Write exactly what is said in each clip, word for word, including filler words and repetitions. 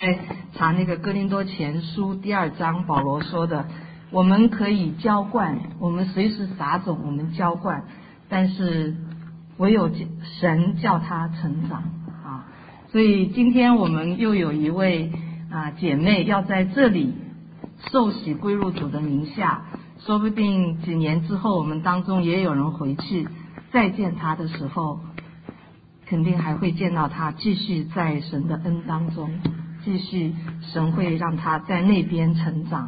在查那个哥林多前书第二章，保罗说的，我们可以浇灌，我们随时撒种，我们浇灌，但是唯有神叫他成长啊。所以今天我们又有一位啊姐妹要在这里受洗归入主的名下，说不定几年之后我们当中也有人回去再见她的时候，肯定还会见到她继续在神的恩当中，继续神会让她在那边成长。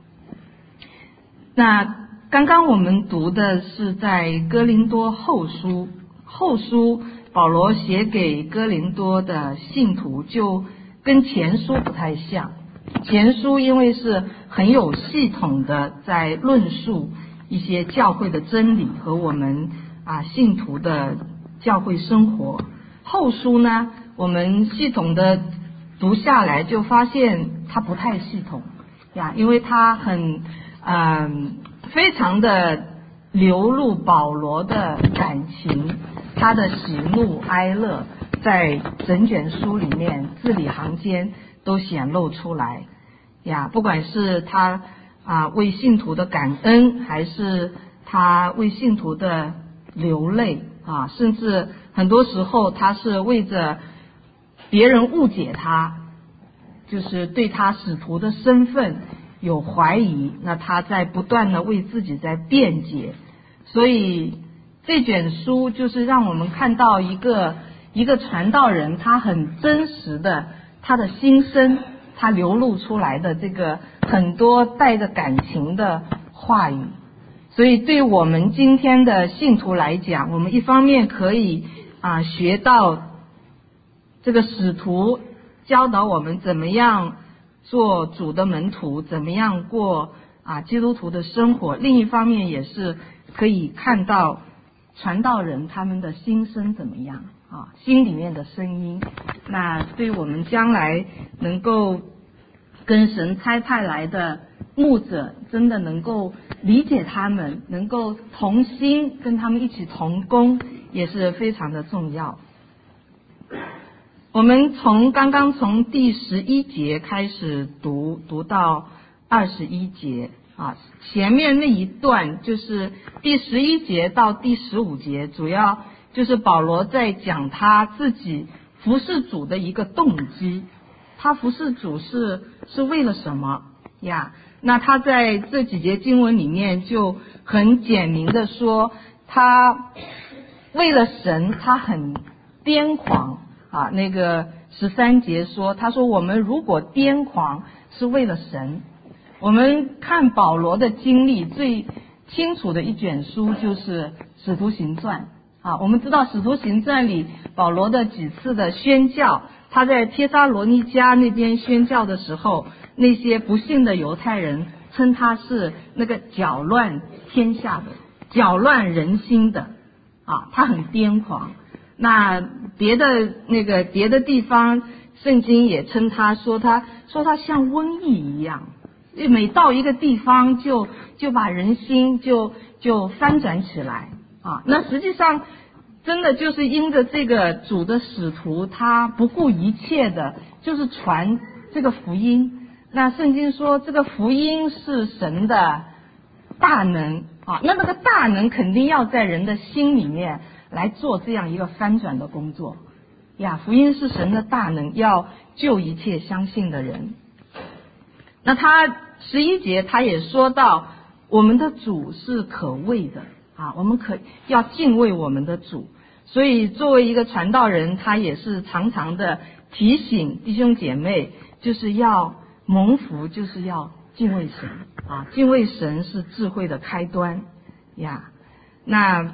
那刚刚我们读的是在哥林多后书，后书保罗写给哥林多的信徒就跟前书不太像，前书因为是很有系统的在论述一些教会的真理和我们啊信徒的教会生活，后书呢我们系统的读下来就发现它不太系统呀，因为它很嗯非常的流露保罗的感情，他的喜怒哀乐在整卷书里面字里行间都显露出来呀，不管是他啊为信徒的感恩，还是他为信徒的流泪啊，甚至很多时候他是为着别人误解他，就是对他使徒的身份有怀疑，那他在不断的为自己在辩解。所以这卷书就是让我们看到一个一个传道人他很真实的他的心声，他流露出来的这个很多带着感情的话语。所以对我们今天的信徒来讲，我们一方面可以啊学到这个使徒教导我们怎么样做主的门徒，怎么样过啊基督徒的生活，另一方面也是可以看到传道人他们的心声怎么样啊，心里面的声音。那对我们将来能够跟神差派来的牧者真的能够理解他们，能够同心跟他们一起同工，也是非常的重要。我们从刚刚从第十一节开始读读到二十一节啊，前面那一段就是第十一节到第十五节，主要就是保罗在讲他自己服侍主的一个动机，他服侍主是是为了什么呀？那他在这几节经文里面就很简明的说，他为了神他很癫狂啊。那个十三节说，他说我们如果癫狂是为了神。我们看保罗的经历最清楚的一卷书就是使徒行传啊，我们知道使徒行传里保罗的几次的宣教，他在帖撒罗尼迦那边宣教的时候，那些不信的犹太人称他是那个搅乱天下的，搅乱人心的啊，他很癫狂。那别的那个别的地方圣经也称他说他说他像瘟疫一样，每到一个地方就就把人心就就翻转起来啊。那实际上真的就是因着这个主的使徒他不顾一切的就是传这个福音。那圣经说这个福音是神的大能啊，那那个大能肯定要在人的心里面来做这样一个翻转的工作呀。福音是神的大能，要救一切相信的人。那他十一节他也说到我们的主是可畏的啊，我们可要敬畏我们的主。所以作为一个传道人，他也是常常的提醒弟兄姐妹，就是要蒙福，就是要敬畏神啊，敬畏神是智慧的开端呀。那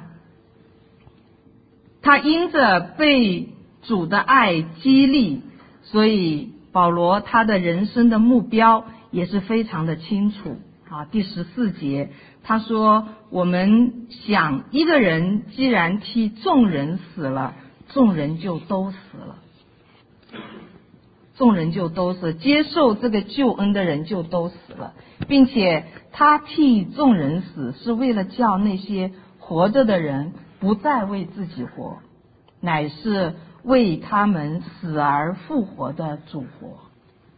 他因着被主的爱激励，所以保罗他的人生的目标也是非常的清楚啊。第十四节他说，我们想一个人既然替众人死了，众人就都死了，众人就都死，接受这个救恩的人就都死了，并且他替众人死是为了叫那些活着的人不再为自己活，乃是为他们死而复活的主活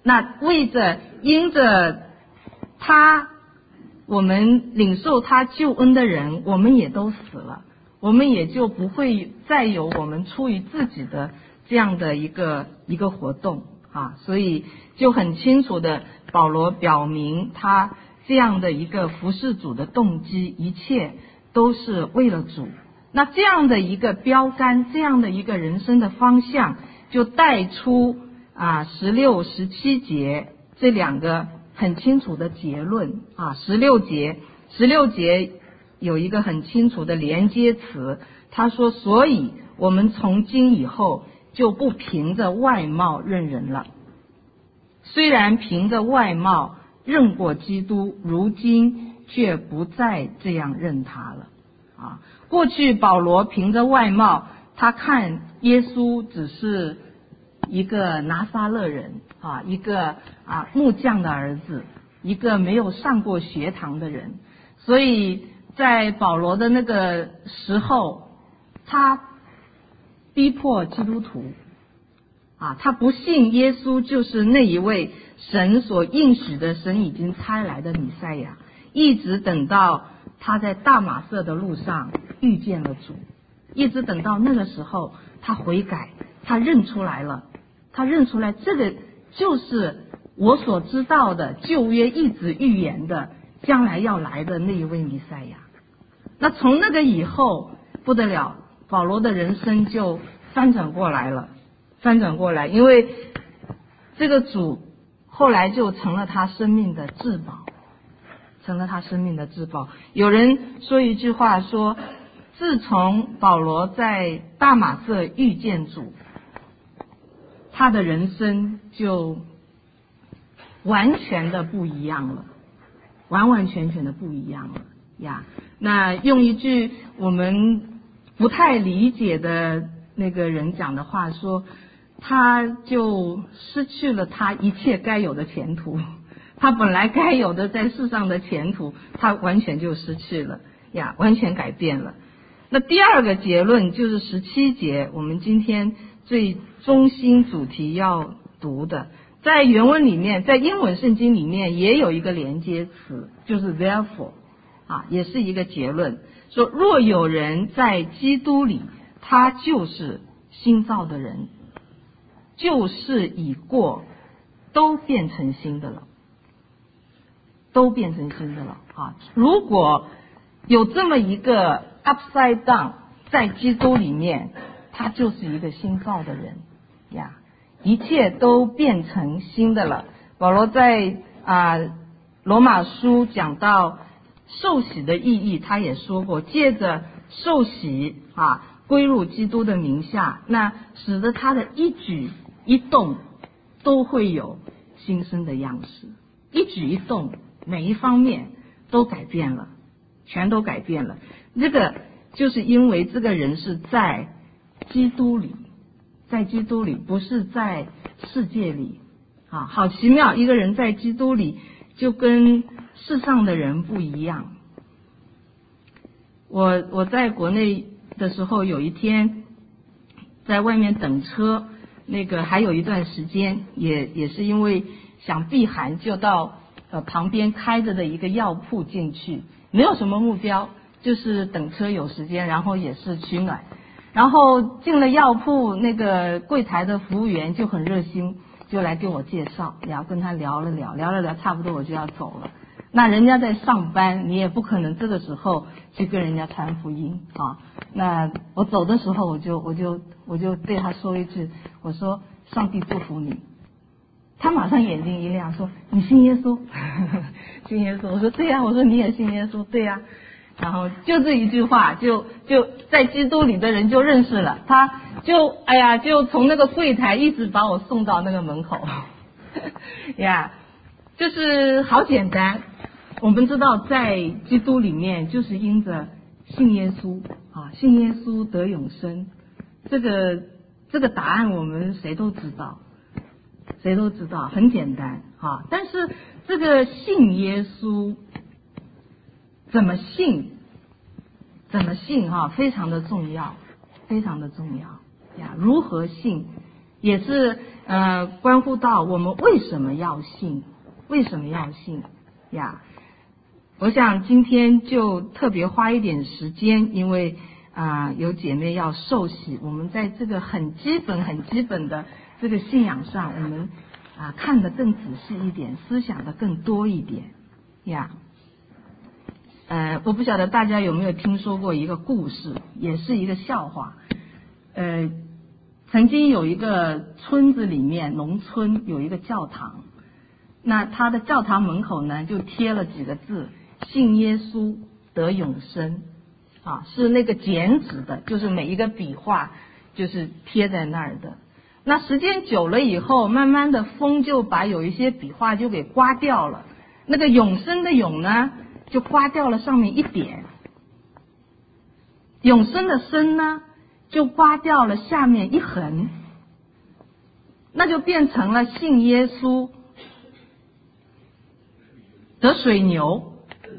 那为着因着他，我们领受他救恩的人，我们也都死了，我们也就不会再有我们出于自己的这样的一个一个活动啊，所以就很清楚的保罗表明他这样的一个服侍主的动机，一切都是为了主。那这样的一个标杆，这样的一个人生的方向，就带出啊十六、十七节这两个很清楚的结论啊。十六节，十六节有一个很清楚的连接词，他说：所以我们从今以后就不凭着外貌认人了。虽然凭着外貌认过基督，如今却不再这样认他了啊。过去保罗凭着外貌，他看耶稣只是一个拿撒勒人啊，一个啊木匠的儿子，一个没有上过学堂的人，所以在保罗的那个时候，他逼迫基督徒啊，他不信耶稣就是那一位神所应许的神已经差来的弥赛亚，一直等到他在大马色的路上遇见了主，一直等到那个时候他悔改，他认出来了，他认出来这个就是我所知道的旧约一直预言的将来要来的那一位弥赛亚。那从那个以后不得了，保罗的人生就翻转过来了，翻转过来，因为这个主后来就成了他生命的至宝，成了他生命的至宝。有人说一句话说，自从保罗在大马色遇见主，他的人生就完全的不一样了，完完全全的不一样了呀。那用一句我们不太理解的那个人讲的话说，他就失去了他一切该有的前途，他本来该有的在世上的前途，他完全就失去了呀，完全改变了。那第二个结论就是十七节，我们今天最中心主题要读的，在原文里面，在英文圣经里面也有一个连接词，就是 therefore 啊，也是一个结论，说若有人在基督里，他就是新造的人，旧事已过，都变成新的了，都变成新的了啊！如果有这么一个 upside down 在基督里面，他就是一个新造的人呀，一切都变成新的了。保罗在啊罗马书讲到受洗的意义，他也说过，借着受洗啊归入基督的名下，那使得他的一举一动都会有新生的样式，一举一动每一方面都改变了，全都改变了。这个就是因为这个人是在基督里，在基督里，不是在世界里啊，好奇妙，一个人在基督里就跟世上的人不一样。我我在国内的时候，有一天在外面等车，那个还有一段时间，也也是因为想避寒，就到呃旁边开着的一个药铺进去，没有什么目标，就是等车有时间，然后也是取暖。然后进了药铺，那个柜台的服务员就很热心，就来给我介绍，然后跟他聊了聊，聊了聊，差不多我就要走了。那人家在上班，你也不可能这个时候去跟人家传福音啊。那我走的时候，我就我就我就对他说一句，我说上帝祝福你。他马上眼睛一亮，说你信耶稣？信耶稣？我说对呀、啊，我说你也信耶稣？对呀、啊。然后就这一句话，就就在基督里的人就认识了，他就哎呀，就从那个柜台一直把我送到那个门口呀，就是好简单。我们知道在基督里面就是因着信耶稣啊，信耶稣得永生，这个这个答案我们谁都知道，谁都知道，很简单啊。但是这个信耶稣怎么信，怎么信哈、啊，非常的重要，非常的重要呀。如何信， 也是呃关乎到我们为什么要信，为什么要信呀？我想今天就特别花一点时间，因为啊、呃、有姐妹要受洗，我们在这个很基本很基本的这个信仰上，我们啊、呃、看得更仔细一点，思想的更多一点呀。呃，我不晓得大家有没有听说过一个故事，也是一个笑话。呃，曾经有一个村子里面，农村有一个教堂，那他的教堂门口呢就贴了几个字，信耶稣得永生，啊，是那个剪纸的，就是每一个笔画就是贴在那儿的。那时间久了以后，慢慢的风就把有一些笔画就给刮掉了，那个永生的永呢就刮掉了上面一点，永生的生呢就刮掉了下面一横，那就变成了信耶稣得水牛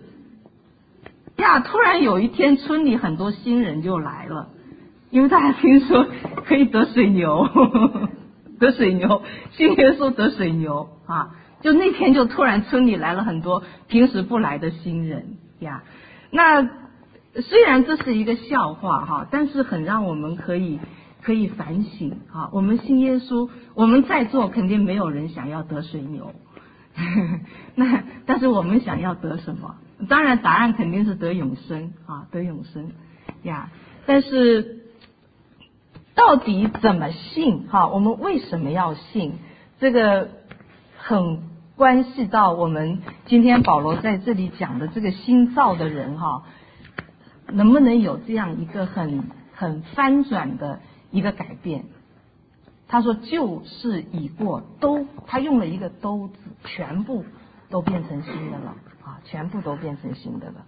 呀。突然有一天，村里很多新人就来了，因为大家听说可以得水牛，得水牛，信耶稣得水牛啊！就那天就突然村里来了很多平时不来的新人呀。那虽然这是一个笑话哈，但是很让我们可以可以反省啊。我们信耶稣，我们在座肯定没有人想要得水牛，那但是我们想要得什么？当然答案肯定是得永生啊，得永生呀。但是到底怎么信哈？我们为什么要信？这个很关系到我们今天保罗在这里讲的这个新造的人哈，能不能有这样一个很很翻转的一个改变？他说旧事已过，都他用了一个都字，全部都变成新的了啊，全部都变成新的了。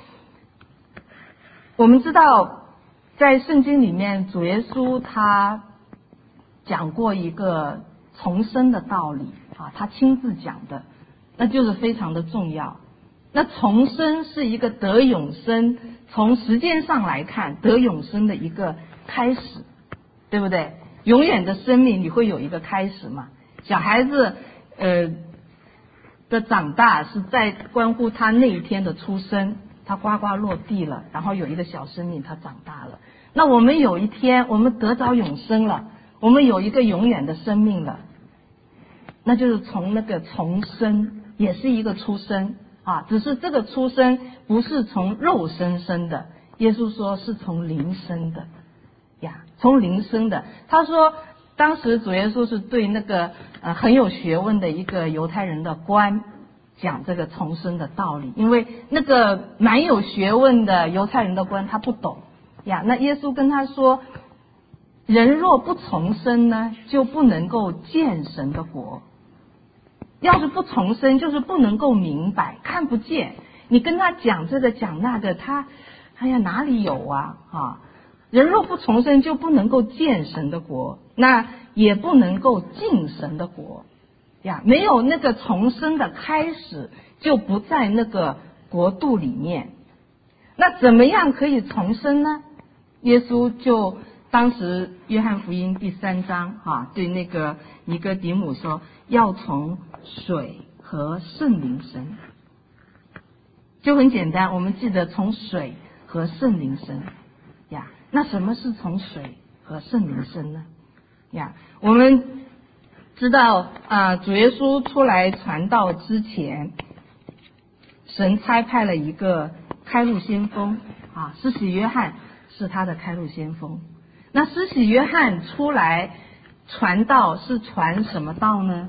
我们知道在圣经里面，主耶稣他讲过一个重生的道理啊，他亲自讲的，那就是非常的重要。那重生是一个得永生，从时间上来看，得永生的一个开始，对不对？永远的生命你会有一个开始嘛？小孩子呃的长大是在关乎他那一天的出生，他呱呱落地了，然后有一个小生命他长大了。那我们有一天我们得着永生了，我们有一个永远的生命了，那就是从那个重生，也是一个出生啊，只是这个出生不是从肉身生的，耶稣说是从灵生的呀，从灵生的。他说当时主耶稣是对那个呃很有学问的一个犹太人的官讲这个重生的道理，因为那个蛮有学问的犹太人的官他不懂呀。那耶稣跟他说，人若不重生呢，就不能够见神的国。要是不重生，就是不能够明白，看不见。你跟他讲这个讲那个，他哎呀哪里有啊啊！人若不重生，就不能够见神的国，那也不能够进神的国呀。没有那个重生的开始，就不在那个国度里面。那怎么样可以重生呢？耶稣就当时约翰福音第三章啊，对那个尼哥底母说，要从水和圣灵生，就很简单。我们记得从水和圣灵生呀。那什么是从水和圣灵生呢？呀，我们知道啊，主耶稣出来传道之前，神差派了一个开路先锋啊，施洗约翰是他的开路先锋。那施洗约翰出来传道是传什么道呢？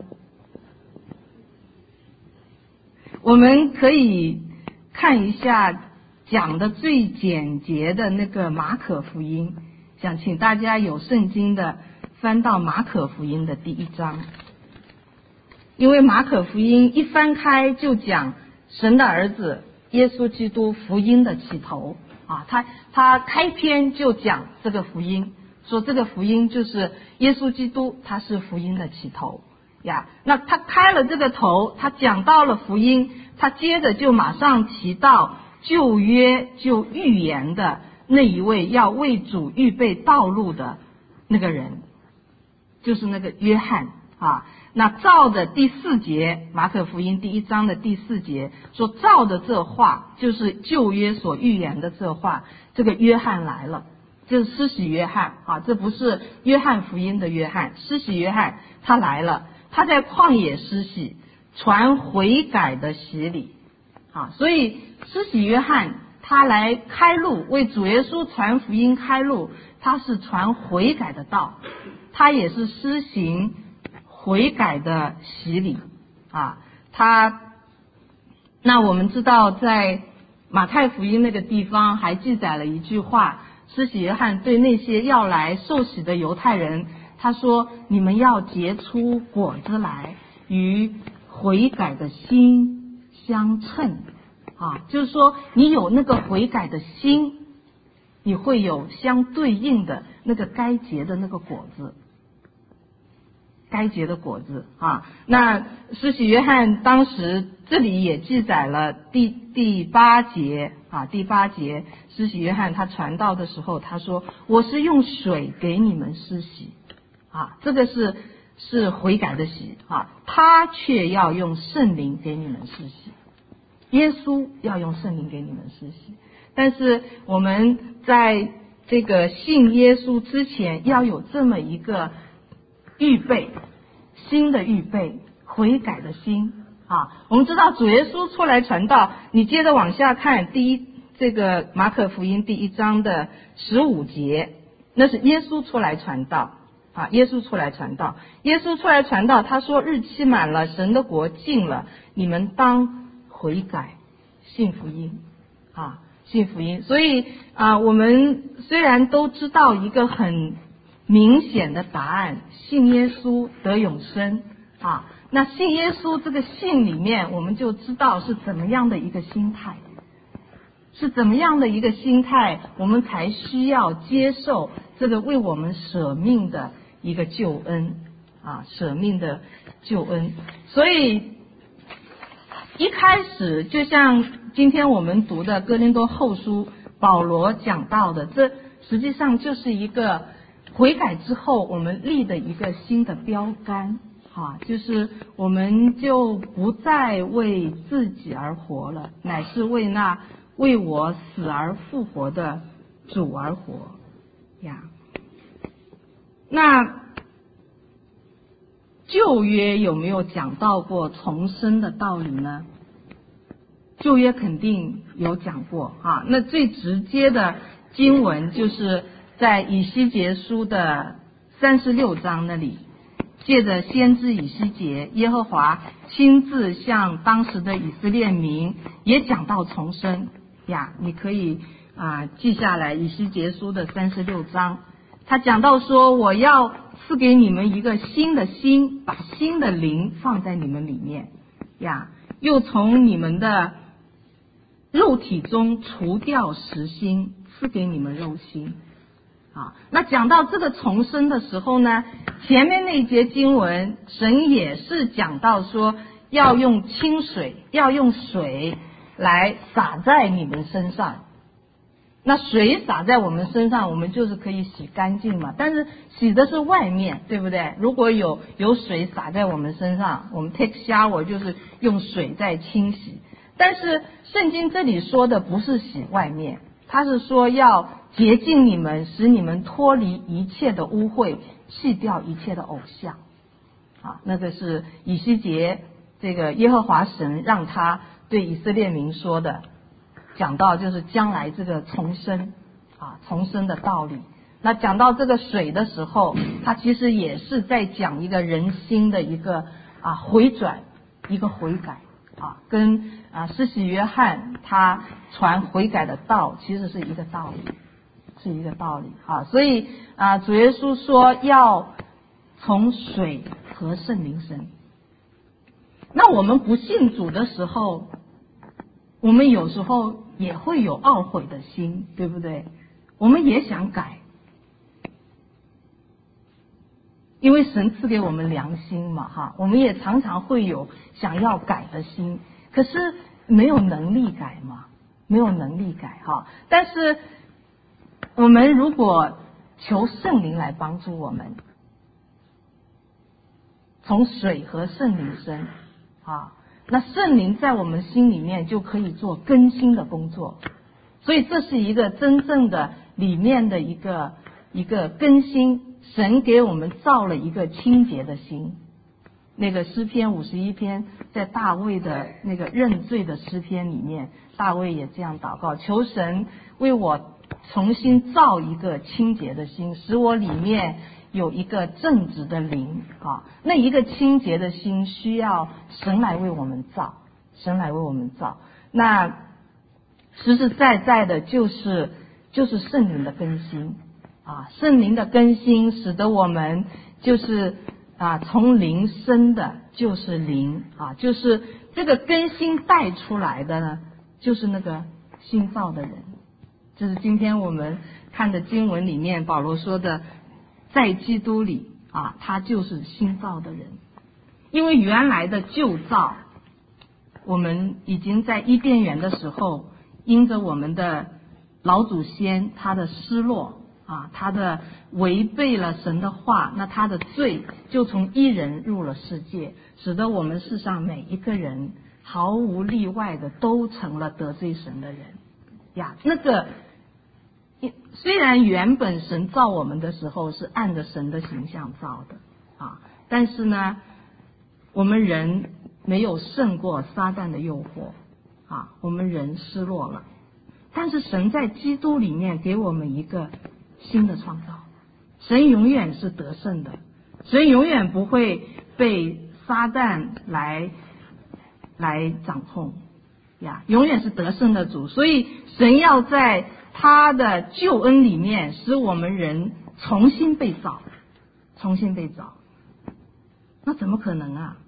我们可以看一下讲的最简洁的那个马可福音，想请大家有圣经的翻到马可福音的第一章，因为马可福音一翻开就讲神的儿子耶稣基督福音的起头啊，他他开篇就讲这个福音，说这个福音就是耶稣基督，他是福音的起头呀。那他开了这个头，他讲到了福音，他接着就马上提到旧约就预言的那一位要为主预备道路的那个人， 就是那个约翰啊。那照的第四节，马可福音第一章的第四节说，照的这话就是旧约所预言的这话，这个约翰来了，就是施洗约翰啊，这不是约翰福音的约翰，施洗约翰他来了，他在旷野施洗，传悔改的洗礼啊，所以施洗约翰他来开路，为主耶稣传福音开路，他是传悔改的道，他也是施行悔改的洗礼啊。他那我们知道在马太福音那个地方还记载了一句话，施洗约翰对那些要来受洗的犹太人他说，你们要结出果子来，与悔改的心相称啊，就是说你有那个悔改的心，你会有相对应的那个该结的那个果子，该结的果子啊。那施洗约翰当时这里也记载了第第八节啊，第八节施洗约翰他传道的时候他说，我是用水给你们施洗啊，这个是是悔改的洗啊，他却要用圣灵给你们施洗，耶稣要用圣灵给你们施洗。但是我们在这个信耶稣之前要有这么一个预备，新的预备，悔改的心啊。我们知道主耶稣出来传道，你接着往下看第一这个马可福音第一章的十五节，那是耶稣出来传道啊，耶稣出来传道，耶稣出来传道，他说日期满了，神的国近了，你们当悔改，信福音啊，信福音。所以啊，我们虽然都知道一个很明显的答案，信耶稣得永生啊，那信耶稣这个信里面，我们就知道是怎么样的一个心态，是怎么样的一个心态，我们才需要接受这个为我们舍命的一个救恩啊，舍命的救恩。所以一开始就像今天我们读的哥林多后书，保罗讲到的，这实际上就是一个悔改之后我们立的一个新的标杆啊，就是我们就不再为自己而活了，乃是为那为我死而复活的主而活呀。那旧约有没有讲到过重生的道理呢？旧约肯定有讲过啊。那最直接的经文就是在以西结书的三十六章那里，借着先知以西结，耶和华亲自向当时的以色列民也讲到重生呀。你可以啊记下来，以西结书的三十六章，他讲到说，我要赐给你们一个新的心，把新的灵放在你们里面呀，又从你们的肉体中除掉实心，赐给你们肉心啊。那讲到这个重生的时候呢，前面那一节经文神也是讲到说要用清水，要用水来洒在你们身上。那水洒在我们身上，我们就是可以洗干净嘛，但是洗的是外面，对不对？如果有有水洒在我们身上，我们 take shower 就是用水在清洗。但是圣经这里说的不是洗外面，它是说要洁净你们，使你们脱离一切的污秽，弃掉一切的偶像啊。那个是以西结这个耶和华神让他对以色列民说的，讲到就是将来这个重生啊，重生的道理。那讲到这个水的时候，他其实也是在讲一个人心的一个啊回转，一个悔改啊，跟啊施洗约翰他传悔改的道其实是一个道理，是一个道理啊。所以啊主耶稣说要从水和圣灵生。那我们不信主的时候，我们有时候也会有懊悔的心，对不对？我们也想改，因为神赐给我们良心嘛，哈，我们也常常会有想要改的心，可是没有能力改嘛，没有能力改哈。但是我们如果求圣灵来帮助我们， 从水和圣灵生啊。那圣灵在我们心里面就可以做更新的工作，所以这是一个真正的里面的一个一个更新。神给我们造了一个清洁的心。那个诗篇五十一篇，在大卫的那个认罪的诗篇里面，大卫也这样祷告，求神为我重新造一个清洁的心，使我里面有一个正直的灵啊。那一个清洁的心需要神来为我们造，神来为我们造。那实实在在的就是就是圣灵的更新啊，圣灵的更新使得我们就是啊从灵生的就是灵啊，就是这个更新带出来的呢，就是那个新造的人。这是今天我们看的经文里面保罗说的，在基督里啊，他就是新造的人。因为原来的旧造，我们已经在伊甸园的时候，因着我们的老祖先他的失落啊，他的违背了神的话，那他的罪就从一人入了世界，使得我们世上每一个人毫无例外的都成了得罪神的人呀。那个虽然原本神造我们的时候是按着神的形象造的啊，但是呢，我们人没有胜过撒旦的诱惑啊，我们人失落了。但是神在基督里面给我们一个新的创造，神永远是得胜的，神永远不会被撒旦来来掌控呀，永远是得胜的主。所以神要在他的救恩里面使我们人重新被造，重新被造，那怎么可能啊？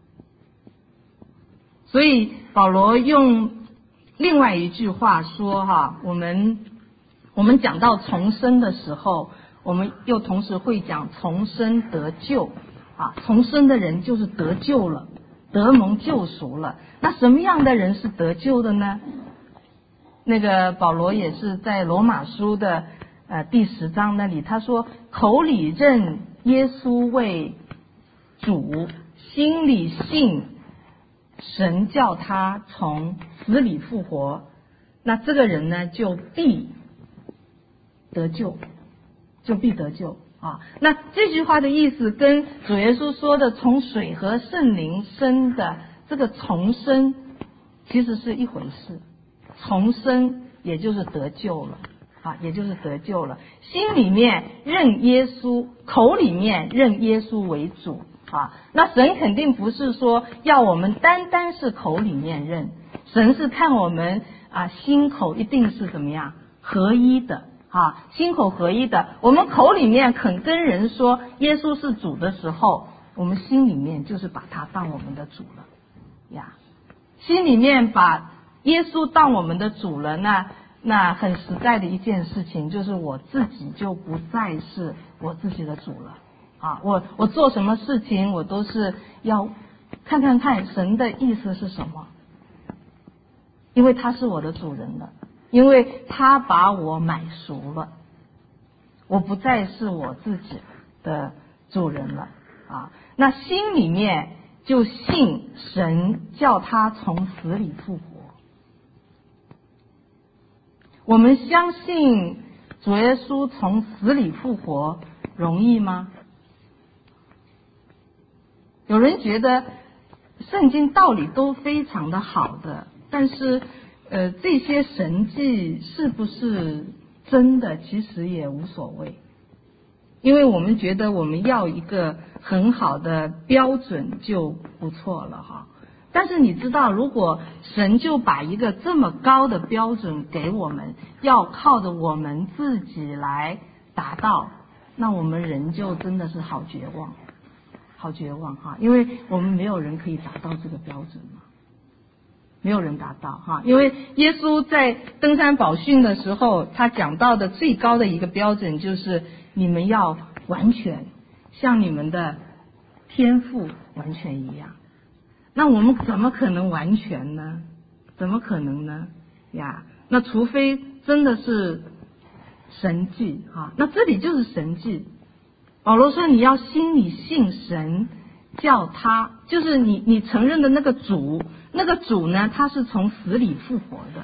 所以保罗用另外一句话说哈，我们我们讲到重生的时候，我们又同时会讲重生得救啊，重生的人就是得救了，得蒙救赎了。那什么样的人是得救的呢？那个保罗也是在罗马书的呃第十章那里，他说口里认耶稣为主，心里信神叫他从死里复活，那这个人呢就必得救，就必得救啊。那这句话的意思跟主耶稣说的从水和圣灵生的这个重生其实是一回事。重生也就是得救了啊，也就是得救了。心里面认耶稣，口里面认耶稣为主啊。那神肯定不是说要我们单单是口里面认，神是看我们啊心口一定是怎么样合一的啊，心口合一的。我们口里面肯跟人说耶稣是主的时候，我们心里面就是把他当我们的主了呀。心里面把耶稣当我们的主了，那那很实在的一件事情就是我自己就不再是我自己的主了啊！我我做什么事情我都是要看看看神的意思是什么，因为他是我的主人了，因为他把我买赎了，我不再是我自己的主人了啊！那心里面就信神叫他从死里复活。我们相信主耶稣从死里复活容易吗？有人觉得圣经道理都非常的好的，但是呃这些神迹是不是真的其实也无所谓，因为我们觉得我们要一个很好的标准就不错了哈。但是你知道，如果神就把一个这么高的标准给我们，要靠着我们自己来达到，那我们人就真的是好绝望，好绝望哈！因为我们没有人可以达到这个标准嘛，没有人达到哈。因为耶稣在登山宝训的时候，他讲到的最高的一个标准就是你们要完全，像你们的天父完全一样。那我们怎么可能完全呢？怎么可能呢？呀，那除非真的是神迹啊，那这里就是神迹。保罗说你要心里信神叫他，就是你你承认的那个主，那个主呢，他是从死里复活的。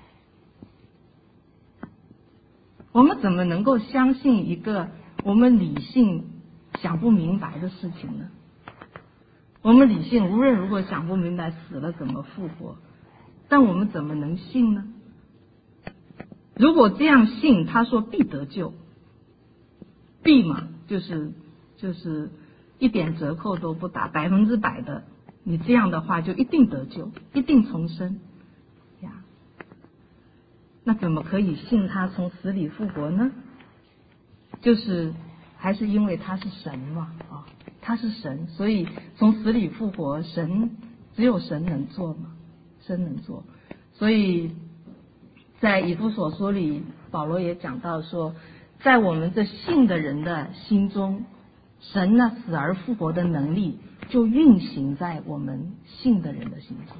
我们怎么能够相信一个我们理性想不明白的事情呢？我们理性无论如何想不明白死了怎么复活，但我们怎么能信呢？如果这样信，他说必得救，必嘛，就是就是一点折扣都不打，百分之百的，你这样的话就一定得救，一定重生呀。那怎么可以信他从死里复活呢？就是还是因为他是神嘛，啊，他是神，所以从死里复活，神只有神能做嘛，神能做。所以在以弗所书里，保罗也讲到说，在我们这信的人的心中，神呢死而复活的能力就运行在我们信的人的心中。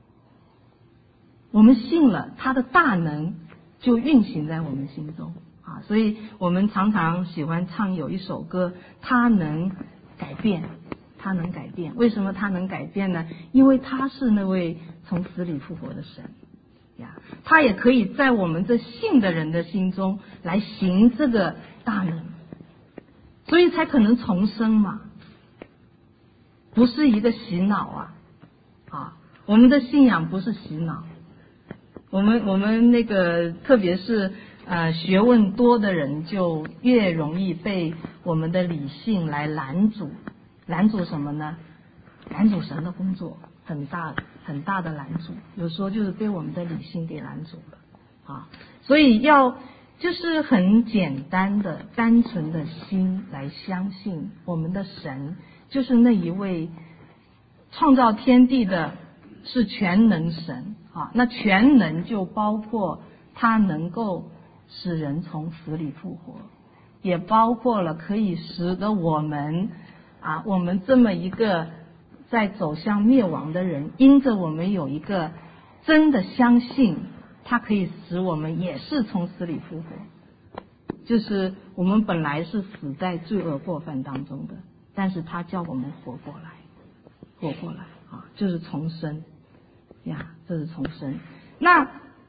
我们信了，他的大能就运行在我们心中啊！所以我们常常喜欢唱有一首歌，他能改变，他能改变。为什么他能改变呢？因为他是那位从死里复活的神呀，他也可以在我们这信的人的心中来行这个大能，所以才可能重生嘛，不是一个洗脑啊啊！我们的信仰不是洗脑。我们我们那个特别是呃学问多的人，就越容易被我们的理性来拦阻，拦阻什么呢？拦阻神的工作，很大很大的拦阻，有时候就是被我们的理性给拦阻了啊。所以要就是很简单的、单纯的心来相信我们的神，就是那一位创造天地的，是全能神。啊，那全能就包括他能够使人从死里复活，也包括了可以使得我们啊，我们这么一个在走向灭亡的人，因着我们有一个真的相信，他可以使我们也是从死里复活。就是我们本来是死在罪恶过犯当中的，但是他叫我们活过来，活过来啊，就是重生。呀，这是重生。那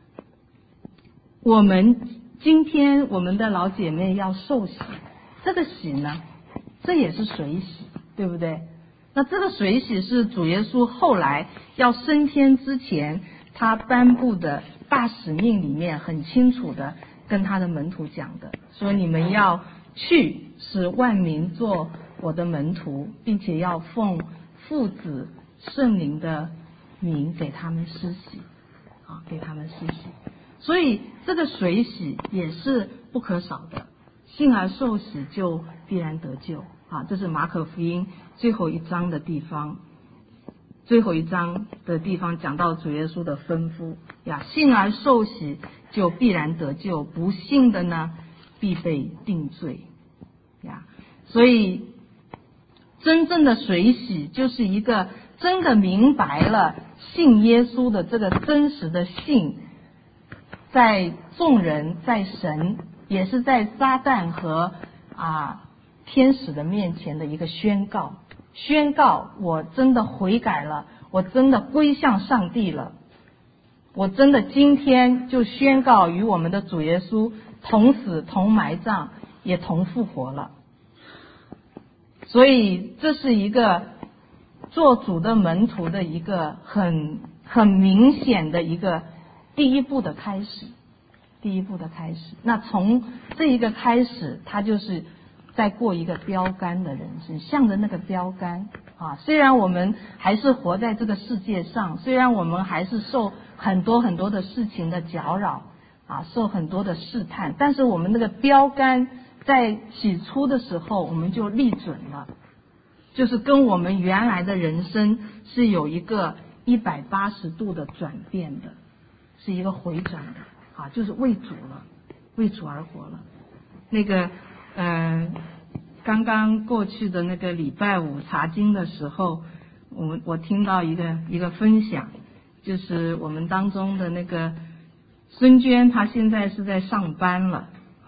我们今天我们的老姐妹要受洗，这个洗呢，这也是水洗，对不对？那这个水洗是主耶稣后来要升天之前，他颁布的大使命里面很清楚的跟他的门徒讲的，说你们要去使万民做我的门徒，并且要奉父子圣灵的名给他们施洗啊，给他们施洗。所以这个水洗也是不可少的，信而受洗就必然得救啊。这是马可福音最后一章的地方，最后一章的地方讲到主耶稣的吩咐呀，信而受洗就必然得救，不信的呢必被定罪呀。所以真正的水洗就是一个真的明白了信耶稣的这个真实的信，在众人、在神，也是在撒旦和啊天使的面前的一个宣告。宣告我真的悔改了，我真的归向上帝了，我真的今天就宣告与我们的主耶稣同死、同埋葬，也同复活了。所以这是一个做主的门徒的一个很很明显的一个第一步的开始，第一步的开始。那从这一个开始，他就是在过一个标杆的人生，向着那个标杆啊。虽然我们还是活在这个世界上，虽然我们还是受很多很多的事情的搅扰啊，受很多的试探，但是我们那个标杆在起初的时候我们就立准了，就是跟我们原来的人生是有一个一百八十度的转变的，是一个回转的啊，就是为主了，为主而活了。那个呃，刚刚过去的那个礼拜五查经的时候，我我听到一个一个分享，就是我们当中的那个孙娟，她现在是在上班了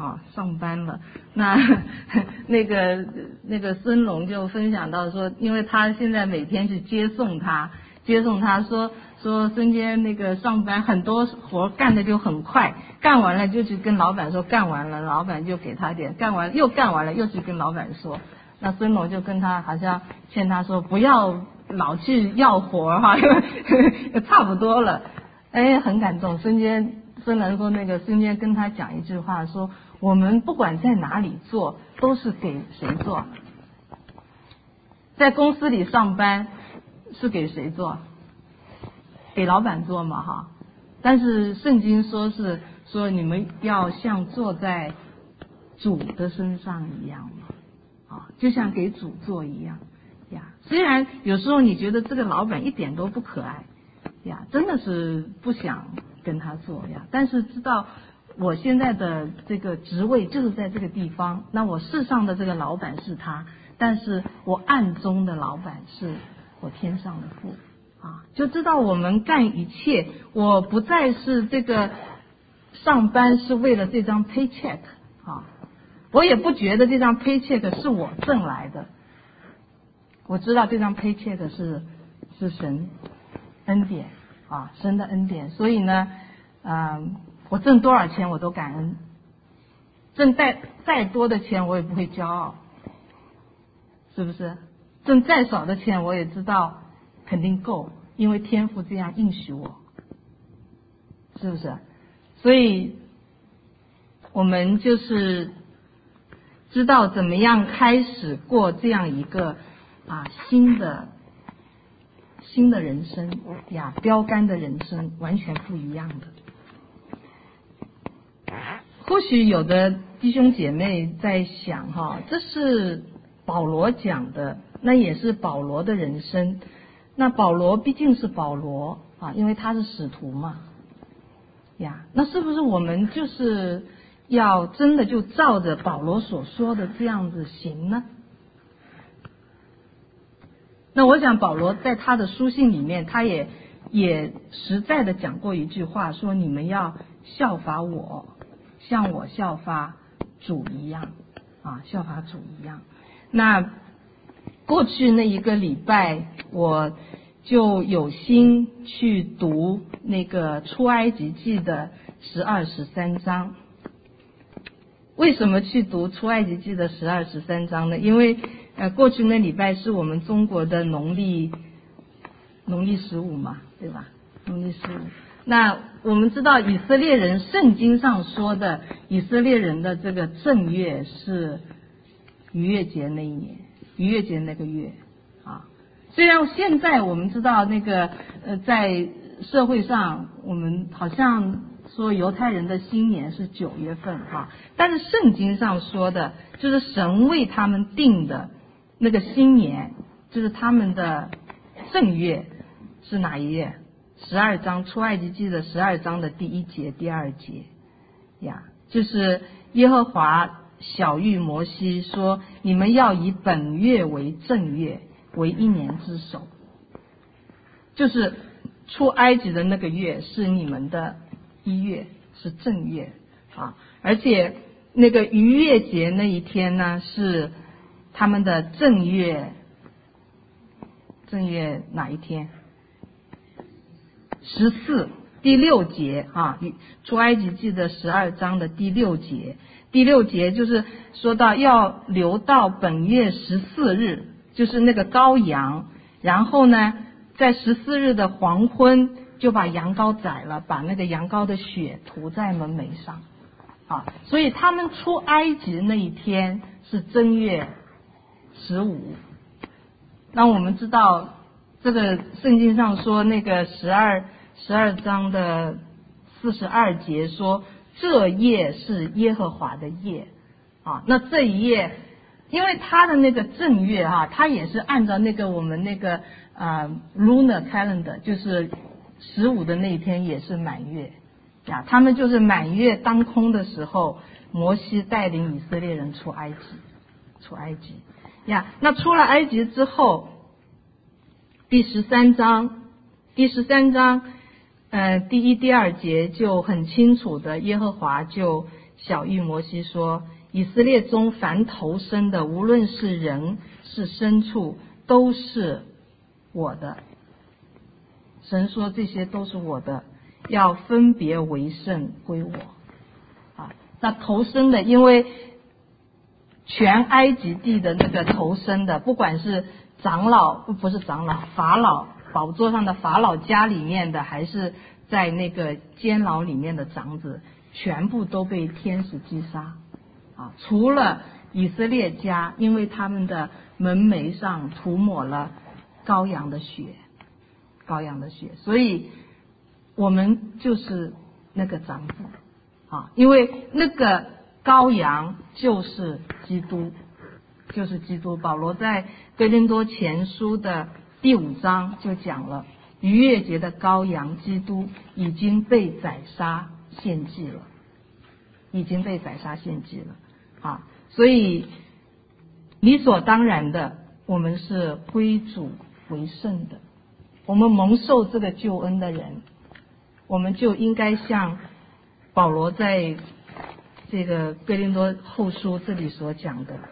啊，上班了。那那个那个孙龙就分享到说，因为他现在每天去接送他，接送他说说孙坚那个上班很多活干的就很快，干完了就去跟老板说干完了，老板就给他点，干完又干完了又去跟老板说。那孙龙就跟他好像劝他说不要老去要活哈，因为差不多了。哎，很感动。孙坚孙兰说那个孙坚跟他讲一句话说，我们不管在哪里做都是给谁做，在公司里上班是给谁做？给老板做嘛哈。但是圣经说是说你们要像坐在主的身上一样嘛，啊，就像给主做一样呀。虽然有时候你觉得这个老板一点都不可爱呀，真的是不想跟他做呀，但是知道我现在的这个职位就是在这个地方，那我世上的这个老板是他，但是我暗中的老板是我天上的父啊，就知道我们干一切，我不再是这个上班是为了这张 paycheck 啊，我也不觉得这张 paycheck 是我挣来的，我知道这张 paycheck 是是神恩典啊，神的恩典，所以呢，嗯、呃，我挣多少钱我都感恩，挣再再多的钱我也不会骄傲，是不是？挣再少的钱我也知道肯定够，因为天父这样应许我，是不是？所以我们就是知道怎么样开始过这样一个啊新的新的人生呀，标杆的人生完全不一样的。或许有的弟兄姐妹在想哈，这是保罗讲的，那也是保罗的人生。那保罗毕竟是保罗啊，因为他是使徒嘛，呀，那是不是我们就是要真的就照着保罗所说的这样子行呢？那我想保罗在他的书信里面，他也也实在的讲过一句话，说你们要效法我，像我效法主一样啊，效法主一样。那过去那一个礼拜，我就有心去读那个出埃及记的十二十三章。为什么去读出埃及记的十二十三章呢？因为呃，过去那礼拜是我们中国的农历农历十五嘛，对吧？农历十五。那我们知道以色列人圣经上说的以色列人的这个正月是逾越节那一年，逾越节那个月啊。虽然现在我们知道那个呃，在社会上我们好像说犹太人的新年是九月份哈，但是圣经上说的就是神为他们定的那个新年，就是他们的正月是哪一月？十二章出埃及记的十二章的第一节、第二节呀，就是耶和华晓谕摩西说：“你们要以本月为正月，为一年之首。”就是出埃及的那个月是你们的一月，是正月啊，而且那个逾越节那一天呢，是他们的正月，正月哪一天？十四，第六节啊，出埃及记的十二章的第六节，第六节就是说到要留到本月十四日，就是那个羔羊，然后呢，在十四日的黄昏就把羊羔宰了，把那个羊羔的血涂在门楣上啊，所以他们出埃及那一天是正月十五。那我们知道这个圣经上说那个十二十二章的四十二节说，这夜是耶和华的夜啊。那这一夜，因为他的那个正月哈、啊，他也是按照那个我们那个呃 lunar calendar， 就是十五的那一天也是满月呀。他们就是满月当空的时候，摩西带领以色列人出埃及，出埃及呀。那出了埃及之后，第十三章，第十三章，呃，第一、第二节就很清楚的，耶和华就晓谕摩西说，以色列中凡投生的，无论是人是牲畜，都是我的。神说这些都是我的，要分别为圣归我。啊，那投生的，因为全埃及地的那个投生的，不管是长老，不是长老，法老宝座上的法老家里面的，还是在那个监牢里面的长子，全部都被天使击杀。啊，除了以色列家，因为他们的门楣上涂抹了羔羊的血，羔羊的血，所以我们就是那个长子。啊，因为那个羔羊就是基督，就是基督。保罗在哥林多前书的第五章就讲了，逾越节的羔羊基督已经被宰杀献祭了，已经被宰杀献祭了。啊，所以理所当然的，我们是归主为圣的，我们蒙受这个救恩的人，我们就应该像保罗在这个哥林多后书这里所讲的，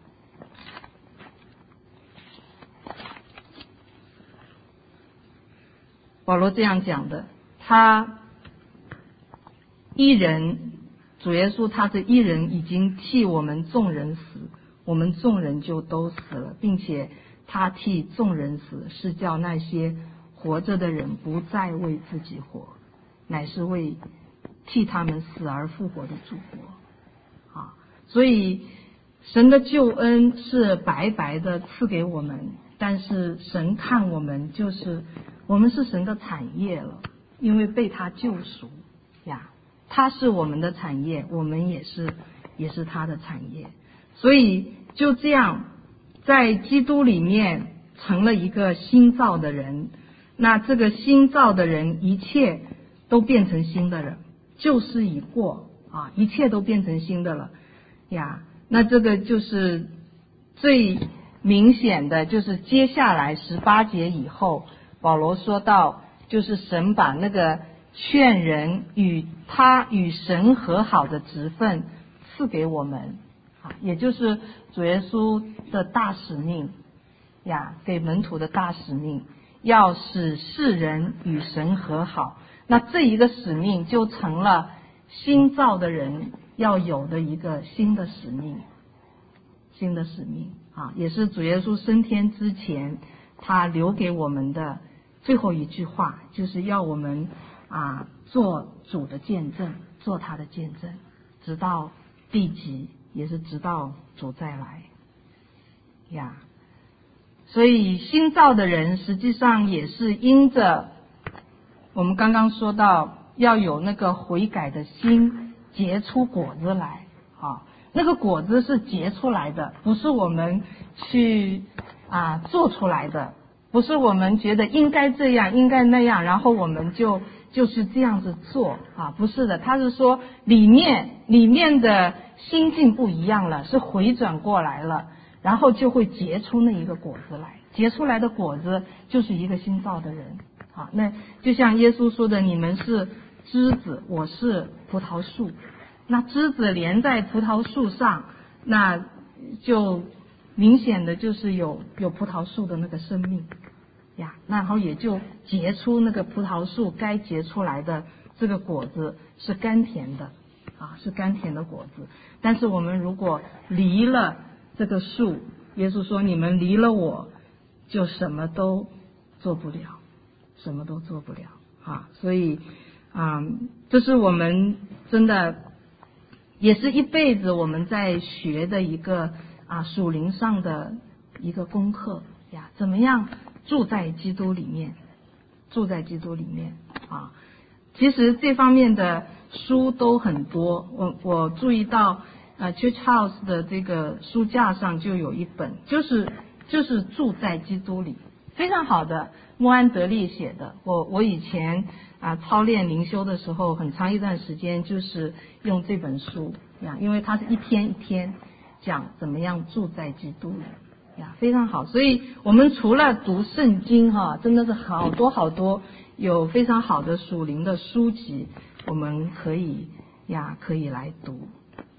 保罗这样讲的，他一人，主耶稣他是一人，已经替我们众人死，我们众人就都死了，并且他替众人死，是叫那些活着的人不再为自己活，乃是为替他们死而复活的主活。啊，所以神的救恩是白白的赐给我们，但是神看我们就是我们是神的产业了，因为被他救赎呀，他是我们的产业，我们也是也是他的产业。所以就这样在基督里面成了一个新造的人，那这个新造的人一切都变成新的人，旧事已过啊，一切都变成新的了呀。那这个就是最明显的，就是接下来十八节以后，保罗说到，就是神把那个劝人与他与神和好的职分赐给我们啊，也就是主耶稣的大使命呀，给门徒的大使命，要使世人与神和好。那这一个使命就成了新造的人要有的一个新的使命，新的使命啊，也是主耶稣升天之前他留给我们的最后一句话，就是要我们啊做主的见证，做他的见证，直到地极，也是直到主再来呀。所以新造的人实际上也是因着我们刚刚说到要有那个悔改的心，结出果子来啊。那个果子是结出来的，不是我们去啊做出来的，不是我们觉得应该这样应该那样，然后我们就就是这样子做啊，不是的，他是说里面里面的心境不一样了，是回转过来了，然后就会结出那一个果子来，结出来的果子就是一个新造的人啊。那就像耶稣说的，你们是枝子，我是葡萄树。那枝子连在葡萄树上，那就明显的就是有有葡萄树的那个生命呀，然后也就结出那个葡萄树该结出来的这个果子，是甘甜的啊，是甘甜的果子。但是我们如果离了这个树，耶稣说你们离了我就什么都做不了，什么都做不了啊。所以啊，这是我们真的也是一辈子我们在学的一个啊属灵上的一个功课呀，怎么样住在基督里面，住在基督里面啊。其实这方面的书都很多，我我注意到呃 Church House 的这个书架上就有一本，就是就是住在基督里，非常好的，莫安德利写的。我我以前啊操练灵修的时候，很长一段时间就是用这本书呀，因为它是一天一天讲怎么样住在基督里呀，非常好。所以我们除了读圣经哈，真的是好多好多有非常好的属灵的书籍，我们可以呀可以来读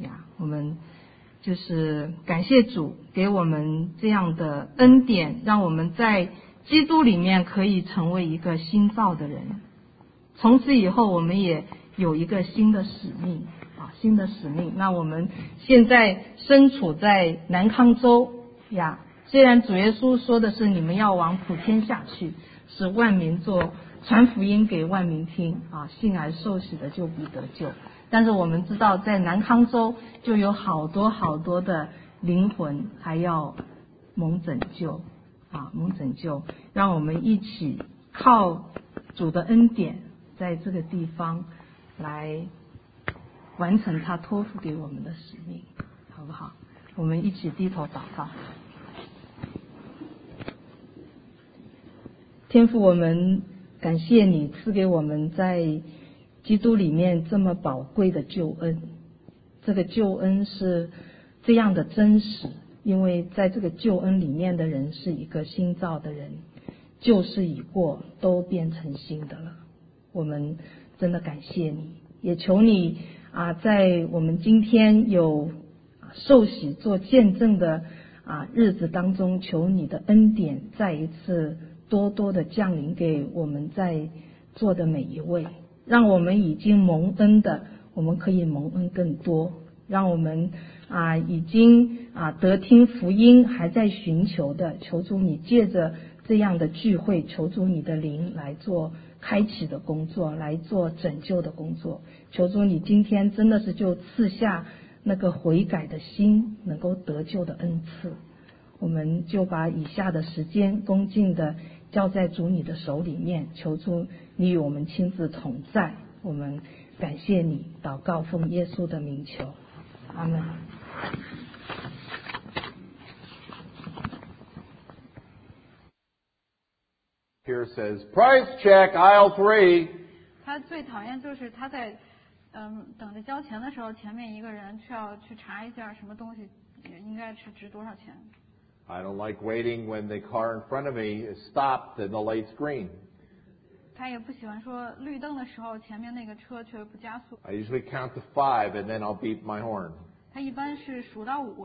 呀，我们就是感谢主给我们这样的恩典，让我们在基督里面可以成为一个新造的人。从此以后，我们也有一个新的使命啊，新的使命。那我们现在身处在南康州呀，虽然主耶稣说的是你们要往普天下去，使万民做传福音给万民听啊，信而受洗的就必得救。但是我们知道，在南康州就有好多好多的灵魂还要蒙拯救啊，蒙拯救。让我们一起靠主的恩典，在这个地方来完成他托付给我们的使命，好不好？我们一起低头祷告。天父，我们感谢你赐给我们在基督里面这么宝贵的救恩。这个救恩是这样的真实，因为在这个救恩里面的人是一个新造的人，旧事已过，都变成新的了。我们真的感谢你，也求你啊，在我们今天有受洗做见证的啊日子当中，求你的恩典再一次多多的降临给我们在座的每一位，让我们已经蒙恩的，我们可以蒙恩更多，让我们啊已经啊得听福音还在寻求的，求主你借着这样的聚会，求主你的灵来做开启的工作，来做拯救的工作。求主你今天真的是就赐下那个悔改的心，能够得救的恩赐。我们就把以下的时间恭敬的交在主你的手里面，求主你与我们亲自同在。我们感谢你，祷告奉耶稣的名求，阿们。 Here says, price check, aisle three. 他最讨厌就是他在嗯等着交钱的时候，前面一个人需要去查一下什么东西应该是值多少钱。 I don't like waiting when the car in front of me is stopped and the light's green. 他也不喜欢说绿灯的时候前面那个车却不加速。 I usually count to five and then I'll beep my horn. 他一般是数到五